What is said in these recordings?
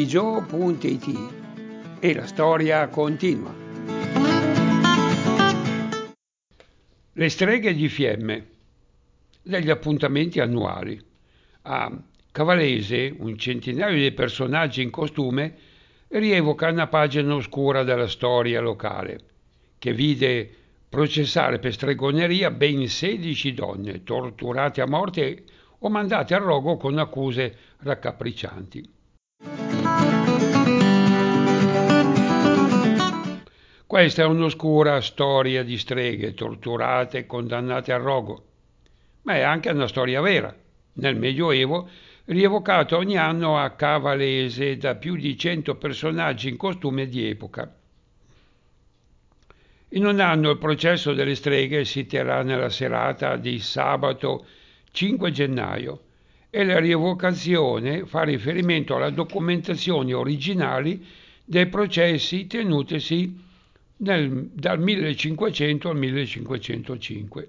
TVJoe.it e la storia continua. Le streghe di Fiemme, degli appuntamenti annuali. A Cavalese, un centinaio di personaggi in costume rievoca una pagina oscura della storia locale, che vide processare per stregoneria ben 16 donne, torturate a morte o mandate al rogo con accuse raccapriccianti. Questa è un'oscura storia di streghe torturate e condannate al rogo, ma è anche una storia vera. Nel Medioevo, rievocata ogni anno a Cavalese da più di 100 personaggi in costume di epoca. In un anno il processo delle streghe si terrà nella serata di sabato 5 gennaio e la rievocazione fa riferimento alle documentazioni originali dei processi tenutisi dal 1500 al 1505.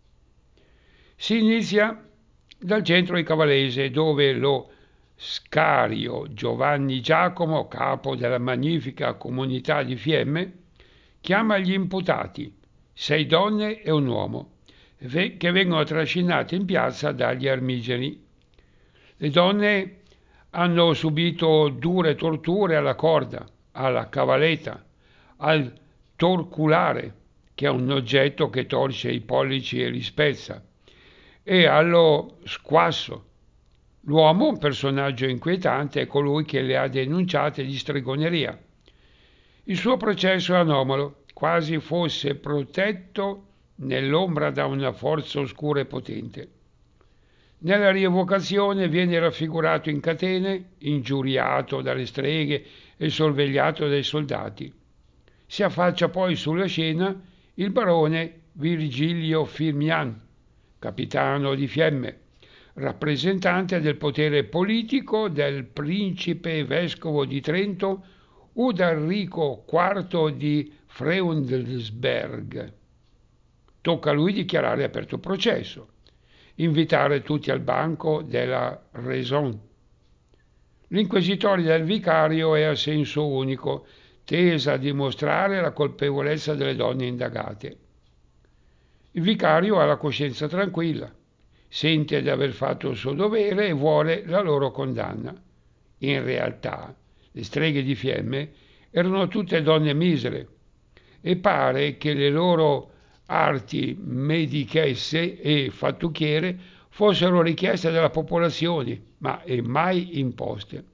Si inizia dal centro di Cavalese, dove lo scario Giovanni Giacomo, capo della magnifica comunità di Fiemme, chiama gli imputati, 6 donne e un uomo, che vengono trascinati in piazza dagli armigeri. Le donne hanno subito dure torture alla corda, alla cavaletta, al torculare, che è un oggetto che torce i pollici e li spezza, e allo squasso. L'uomo, un personaggio inquietante, è colui che le ha denunciate di stregoneria. Il suo processo è anomalo, quasi fosse protetto nell'ombra da una forza oscura e potente. Nella rievocazione viene raffigurato in catene, ingiuriato dalle streghe e sorvegliato dai soldati. Si affaccia poi sulla scena il barone Virgilio Firmian, capitano di Fiemme, rappresentante del potere politico del principe vescovo di Trento Udalrico IV di Freundelsberg. Tocca a lui dichiarare aperto processo, invitare tutti al banco della raison. L'inquisitoria del vicario è a senso unico, tesa a dimostrare la colpevolezza delle donne indagate. Il vicario ha la coscienza tranquilla, sente di aver fatto il suo dovere e vuole la loro condanna. In realtà, le streghe di Fiemme erano tutte donne misere e pare che le loro arti medichesse e fattucchiere fossero richieste dalla popolazione, ma mai imposte.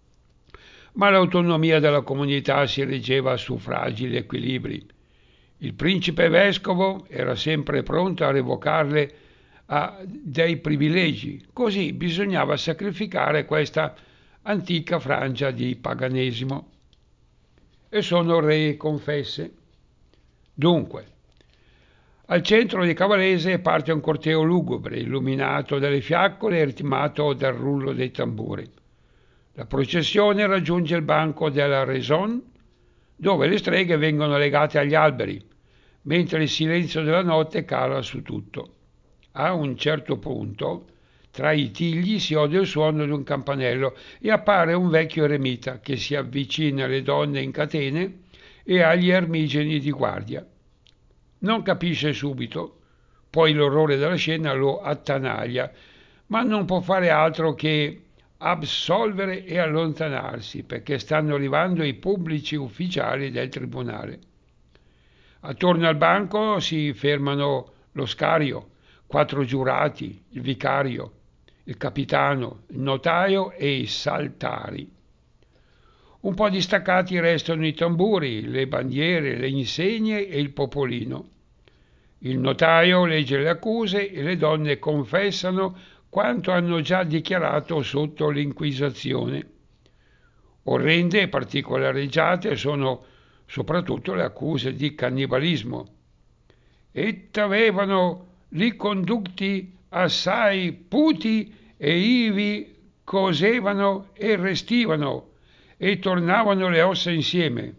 Ma l'autonomia della comunità si reggeva su fragili equilibri. Il principe vescovo era sempre pronto a revocarle dei privilegi, così bisognava sacrificare questa antica frangia di paganesimo. E sono re confesse. Dunque, al centro di Cavalese parte un corteo lugubre, illuminato dalle fiaccole e ritmato dal rullo dei tamburi. La processione raggiunge il banco della raison, dove le streghe vengono legate agli alberi, mentre il silenzio della notte cala su tutto. A un certo punto, tra i tigli si odia il suono di un campanello e appare un vecchio eremita che si avvicina alle donne in catene e agli armigeni di guardia. Non capisce subito, poi l'orrore della scena lo attanaglia, ma non può fare altro che absolvere e allontanarsi, perché stanno arrivando i pubblici ufficiali del tribunale. Attorno al banco si fermano lo scario, 4 giurati, il vicario, il capitano, il notaio e i saltari. Un po' distaccati restano i tamburi, le bandiere, le insegne e il popolino. Il notaio legge le accuse e le donne confessano quanto hanno già dichiarato sotto l'inquisizione. Orrende e particolareggiate sono soprattutto le accuse di cannibalismo. Et avevano li condutti assai puti e ivi cosevano e restivano e tornavano le ossa insieme.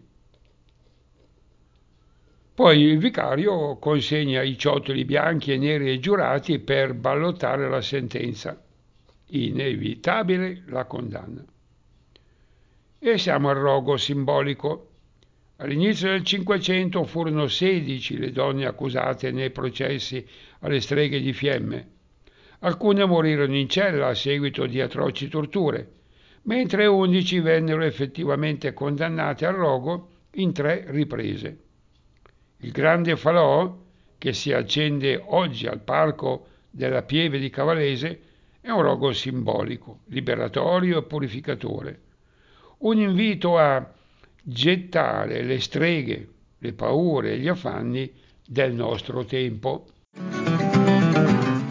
Poi il vicario consegna i ciottoli bianchi e neri ai giurati per ballottare la sentenza. Inevitabile la condanna. E siamo al rogo simbolico. All'inizio del Cinquecento furono 16 le donne accusate nei processi alle streghe di Fiemme. Alcune morirono in cella a seguito di atroci torture, mentre 11 vennero effettivamente condannate al rogo in 3 riprese. Il grande falò, che si accende oggi al parco della Pieve di Cavalese, è un rogo simbolico, liberatorio e purificatore. Un invito a gettare le streghe, le paure e gli affanni del nostro tempo.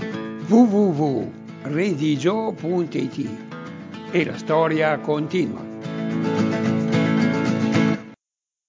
www.redigio.it E la storia continua.